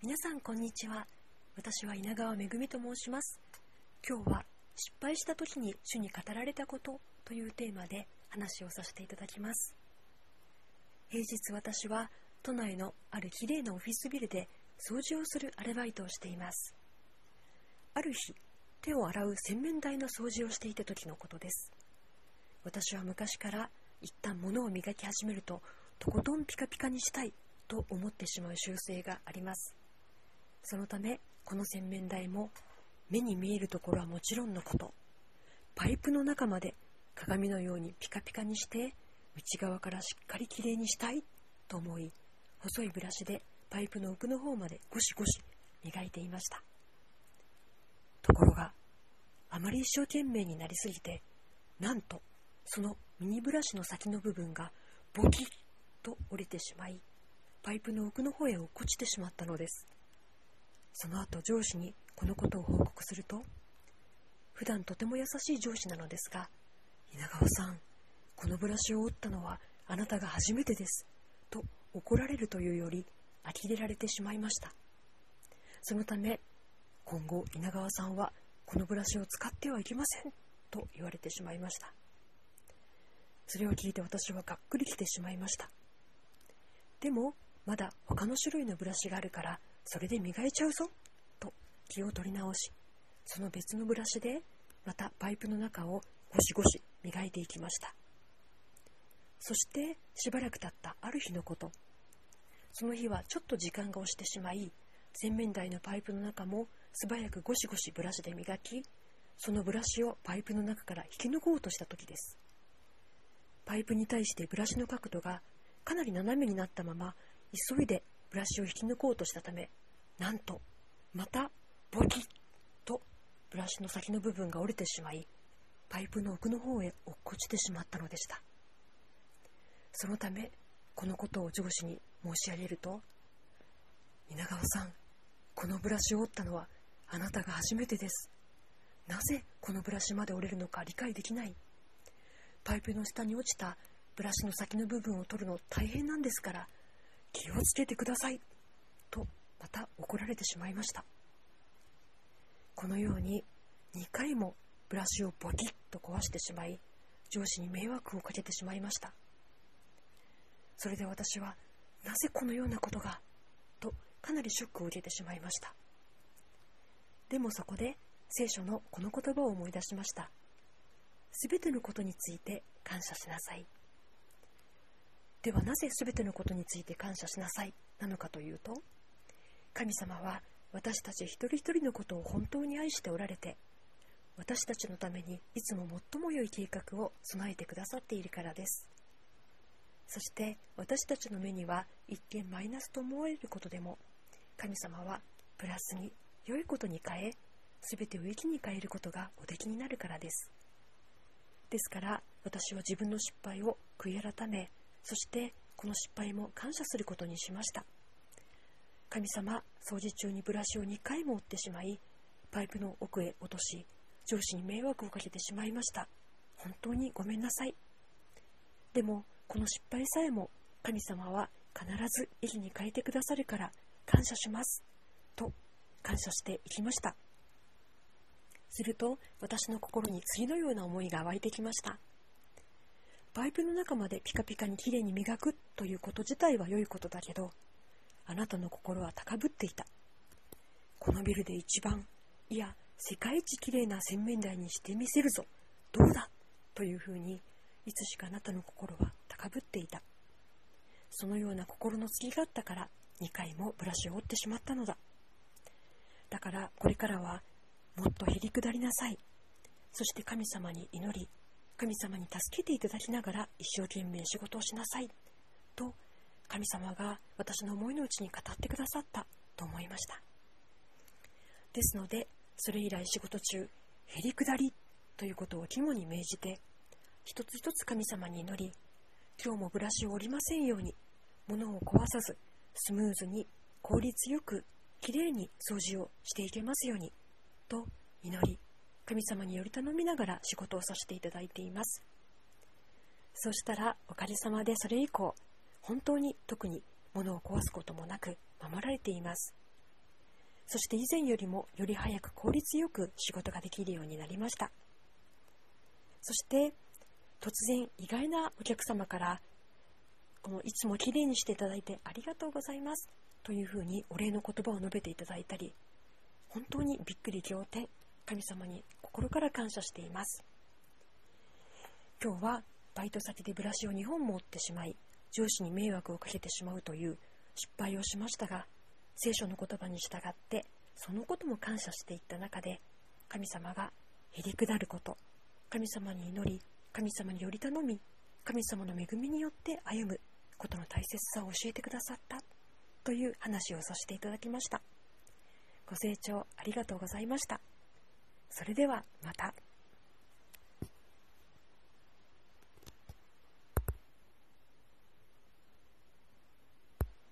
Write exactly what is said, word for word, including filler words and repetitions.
皆さんこんにちは。私は稲川めぐみと申します。今日は失敗した時に主に語られたことというテーマで話をさせていただきます。平日私は都内のあるきれいなオフィスビルで掃除をするアルバイトをしています。ある日、手を洗う洗面台の掃除をしていた時のことです。私は昔から一旦物を磨き始めるととことんピカピカにしたいと思ってしまう習性があります。そのためこの洗面台も目に見えるところはもちろんのこと、パイプの中まで鏡のようにピカピカにして内側からしっかりきれいにしたいと思い、細いブラシでパイプの奥の方までゴシゴシ磨いていました。ところがあまり一生懸命になりすぎて、なんとそのミニブラシの先の部分がボキッと折れてしまい、パイプの奥の方へ落っこちてしまったのです。その後上司にこのことを報告すると、普段とても優しい上司なのですが、稲川さん、このブラシを折ったのはあなたが初めてですと怒られるというより呆れられてしまいました。そのため今後稲川さんはこのブラシを使ってはいけませんと言われてしまいました。それを聞いて私はがっくりきてしまいました。でもまだ他の種類のブラシがあるからそれで磨いちゃうぞと気を取り直し、その別のブラシでまたパイプの中をゴシゴシ磨いていきました。そしてしばらく経ったある日のこと、その日はちょっと時間が押してしまい、洗面台のパイプの中も素早くゴシゴシブラシで磨き、そのブラシをパイプの中から引き抜こうとした時です。パイプに対してブラシの角度がかなり斜めになったまま急いでブラシを引き抜こうとしたため、なんとまたボキッとブラシの先の部分が折れてしまい、パイプの奥の方へ落っこちてしまったのでした。そのためこのことを上司に申し上げると、稲川さん、このブラシを折ったのはあなたが初めてです。なぜこのブラシまで折れるのか理解できない。パイプの下に落ちたブラシの先の部分を取るの大変なんですから気をつけてくださいとまた怒られてしまいました。このようににかいもブラシをボキッと壊してしまい、上司に迷惑をかけてしまいました。それで私はなぜこのようなことがとかなりショックを受けてしまいました。でもそこで聖書のこの言葉を思い出しました。すべてのことについて感謝しなさい。ではなぜすべてのことについて感謝しなさいなのかというと、神様は私たち一人一人のことを本当に愛しておられて、私たちのためにいつも最も良い計画を備えてくださっているからです。そして私たちの目には一見マイナスと思われることでも、神様はプラスに良いことに変え、すべてを益に変えることがおできになるからです。ですから私は自分の失敗を悔い改め、そしてこの失敗も感謝することにしました。神様、掃除中にブラシをにかいも折ってしまい、パイプの奥へ落とし、上司に迷惑をかけてしまいました。本当にごめんなさい。でもこの失敗さえも神様は必ず益に変えてくださるから感謝しますと感謝していきました。すると私の心に次のような思いが湧いてきました。パイプの中までピカピカにきれいに磨くということ自体は良いことだけど、あなたの心は高ぶっていた。このビルで一番、いや世界一きれいな洗面台にしてみせるぞ、どうだというふうに、いつしかあなたの心は高ぶっていた。そのような心の隙があったからにかいもブラシを折ってしまったのだ。だからこれからはもっとへりくだりなさい。そして神様に祈り、神様に助けていただきながら一生懸命仕事をしなさいと神様が私の思いのうちに語ってくださったと思いました。ですのでそれ以来仕事中、へりくだりということを肝に銘じて、一つ一つ神様に祈り、今日もブラシを折りませんように、物を壊さずスムーズに効率よくきれいに掃除をしていけますようにと祈り、神様により頼みながら仕事をさせていただいています。そしたらおかげさまでそれ以降、本当に特に物を壊すこともなく守られています。 そして以前よりもより早く効率よく仕事ができるようになりました。そして突然意外なお客様からこのいつもきれいにしていただいてありがとうございますというふうにお礼の言葉を述べていただいたり、本当にびっくり仰天、神様に心から感謝しています。今日はバイト先でブラシをにほんも折ってしまい、上司に迷惑をかけてしまうという失敗をしましたが、聖書の言葉に従ってそのことも感謝していった中で、神様がへりくだること、神様に祈り、神様により頼み、神様の恵みによって歩むことの大切さを教えてくださったという話をさせていただきました。ご清聴ありがとうございました。それではまた。